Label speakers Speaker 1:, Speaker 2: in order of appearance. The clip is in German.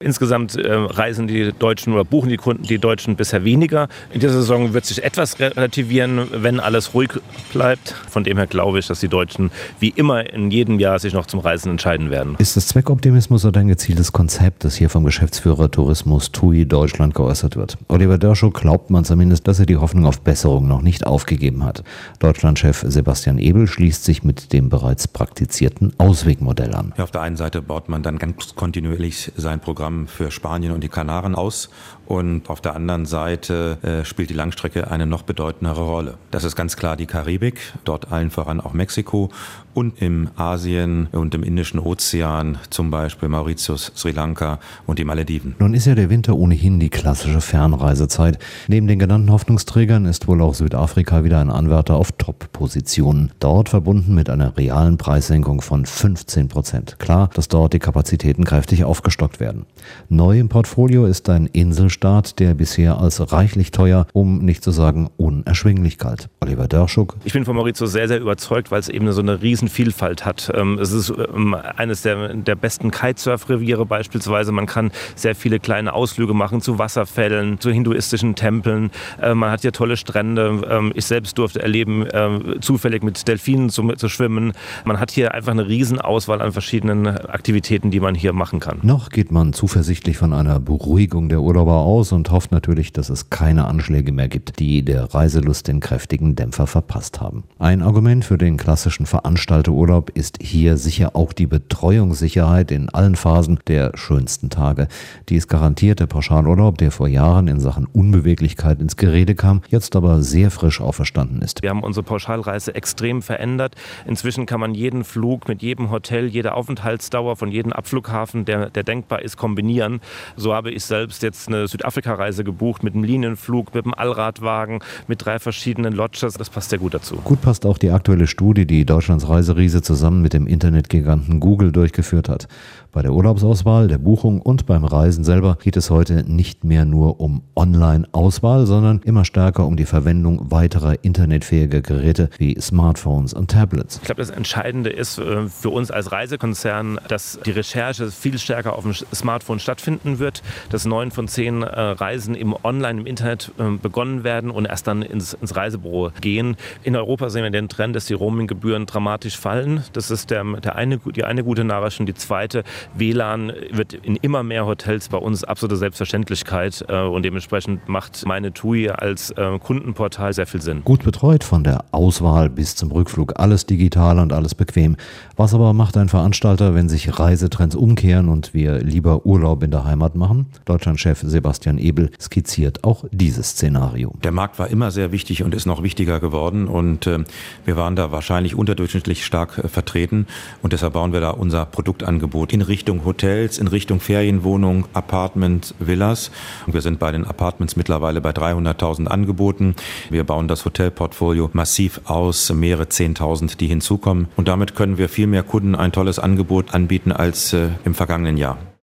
Speaker 1: Insgesamt reisen die Deutschen oder buchen die Kunden die Deutschen bisher weniger. In dieser Saison wird sich etwas relativieren, wenn alles ruhig bleibt. Von dem her glaube ich, dass die Deutschen wie immer in jedem Jahr sich noch zum Reisen entscheiden werden.
Speaker 2: Ist das Zweckoptimismus oder ein gezieltes Konzept, das hier vom Geschäftsführer Tourismus TUI Deutschland geäußert wird? Oliver Dörschuk glaubt man zumindest, dass er die Hoffnung auf Besserung noch nicht aufgegeben hat. Deutschlandchef Sebastian Ebel schließt sich mit dem bereits praktizierten Auswegmodell an.
Speaker 3: Ja, auf der einen Seite baut man dann ganz kontinuierlich sein Programm für Spanien und die Kanaren aus und auf der anderen Seite spielt die Langstrecke eine noch bedeutendere Rolle. Das ist ganz klar die Karibik, dort allen voran auch Mexiko und im Asien und im Indischen Ozean, zum Beispiel Mauritius, Sri Lanka und die Malediven.
Speaker 2: Nun ist ja der Winter ohnehin die klassische Fernreisezeit. Neben den genannten Hoffnungsträgern ist wohl auch Südafrika wieder ein Anwärter auf Top-Positionen. Dort verbunden mit einer realen Preissenkung von 15%. Klar, dass dort die Kapazitäten kräftig aufgestockt werden. Neu im Portfolio ist ein Inselstaat, der bisher als reichlich teuer, um nicht zu sagen unerschwinglich galt. Oliver Dörschuk.
Speaker 1: Ich bin von Mauritius sehr, sehr überzeugt, weil es eben so eine riesen Vielfalt hat. Es ist eines der besten Kitesurf-Reviere beispielsweise. Man kann sehr viele kleine Ausflüge machen zu Wasserfällen, zu hinduistischen Tempeln. Man hat hier tolle Strände. Ich selbst durfte erleben, zufällig mit Delfinen zu schwimmen. Man hat hier einfach eine riesen Auswahl an verschiedenen Aktivitäten, die man hier machen kann.
Speaker 2: Noch geht man zuversichtlich von einer Beruhigung der Urlauber aus und hofft natürlich, dass es keine Anschläge mehr gibt, die der Reiselust den kräftigen Dämpfer verpasst haben. Ein Argument für den klassischen Veranstalterurlaub ist hier sicher auch die Betreuungssicherheit in allen Phasen der schönsten Tage. Die ist garantiert der Pauschalurlaub, der vor Jahren in Sachen Unbeweglichkeit ins Gerede kam, jetzt aber sehr frisch auferstanden ist.
Speaker 1: Wir haben unsere Pauschalreise extrem verändert. Inzwischen kann man jeden Flug mit jedem Hotel, jede Aufenthaltsdauer von jedem Abflughafen, der denkbar ist, kombinieren. So habe ich selbst jetzt eine Südafrika-Reise gebucht mit einem Linienflug, mit einem Allradwagen, mit 3 verschiedenen Lodges. Das passt sehr gut dazu.
Speaker 2: Gut passt auch die aktuelle Studie, die Deutschlands Reiseriese zusammen mit dem Internetgiganten Google durchgeführt hat. Bei der Urlaubsauswahl, der Buchung und beim Reisen selber geht es heute nicht mehr nur um Online-Auswahl, sondern immer stärker um die Verwendung weiterer internetfähiger Geräte wie Smartphones und Tablets.
Speaker 1: Ich glaube, das Entscheidende ist für uns als Reisekonzern, dass die Recherche viel stärker auf dem Smartphone stattfinden wird, dass 9 von 10 Reisen im Internet begonnen werden und erst dann ins Reisebüro gehen. In Europa sehen wir den Trend, dass die Roaminggebühren dramatisch fallen. Das ist die eine gute Nachricht. Und die zweite, WLAN wird in immer mehr Hotels bei uns absolute Selbstverständlichkeit und dementsprechend macht meine TUI als Kundenportal sehr viel Sinn.
Speaker 2: Gut betreut von der Auswahl bis zum Rückflug, alles digital und alles bequem. Was aber macht ein Veranstalter, wenn sich Reisetrends umkehren und wir lieber Urlaub in der Heimat machen? Deutschlandchef Sebastian Ebel skizziert auch dieses Szenario.
Speaker 3: Der Markt war immer sehr wichtig und ist noch wichtiger geworden und wir waren da wahrscheinlich unterdurchschnittlich stark vertreten und deshalb bauen wir da unser Produktangebot in Richtung Hotels, in Richtung Ferienwohnungen, Apartments, Villas. Und wir sind bei den Apartments mittlerweile bei 300.000 Angeboten. Wir bauen das Hotelportfolio massiv aus, mehrere 10.000, die hinzukommen. Und damit können wir viel mehr Kunden ein tolles Angebot anbieten als im vergangenen Jahr.